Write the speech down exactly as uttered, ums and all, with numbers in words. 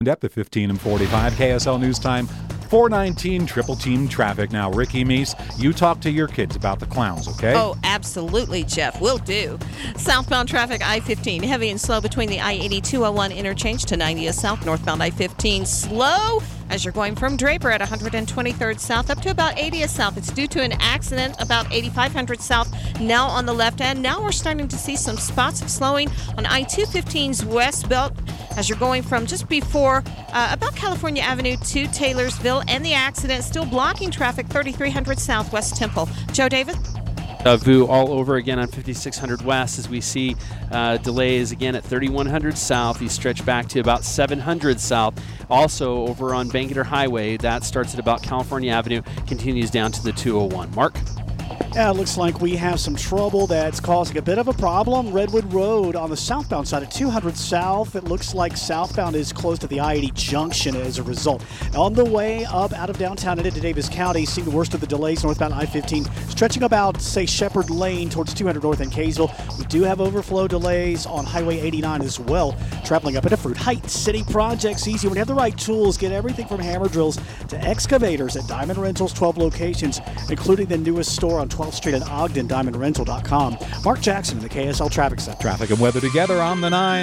At the fifteen and forty-five K S L News Time, four nineteen Triple Team Traffic. Now, Ricky Meese, you talk to your kids about the clowns, okay? Oh, absolutely, Jeff. Will do. Southbound traffic, I fifteen. Heavy and slow between the I eighty two oh one interchange to ninetieth South. Northbound I fifteen slow as you're going from Draper at one hundred twenty-third South up to about eightieth South. It's due to an accident about eighty-five hundred South, now on the left end. Now we're starting to see some spots of slowing on I two fifteen's west belt as you're going from just before uh, about California Avenue to Taylorsville, and the accident still blocking traffic thirty-three hundred South West Temple. Joe David? Uh, V U all over again on fifty-six hundred West as we see uh, delays again at thirty-one hundred South. These stretch back to about seven hundred South. Also over on Bangerter Highway, that starts at about California Avenue, continues down to the two oh one. Mark? Yeah, it looks like we have some trouble that's causing a bit of a problem. Redwood Road on the southbound side at two hundred South. It looks like southbound is close to the I eighty junction as a result. On the way up out of downtown and into Davis County, seeing the worst of the delays northbound I fifteen, stretching about, say, Shepherd Lane towards two hundred North and Kaysville. We do have overflow delays on Highway eighty-nine as well, traveling up into Fruit Heights. City projects easy when you have the right tools. Get everything from hammer drills to excavators at Diamond Rentals, twelve locations, including the newest store on twelfth Street in Ogden, diamond rental dot com. Mark Jackson in the K S L Traffic Center. Traffic and weather together on the nine.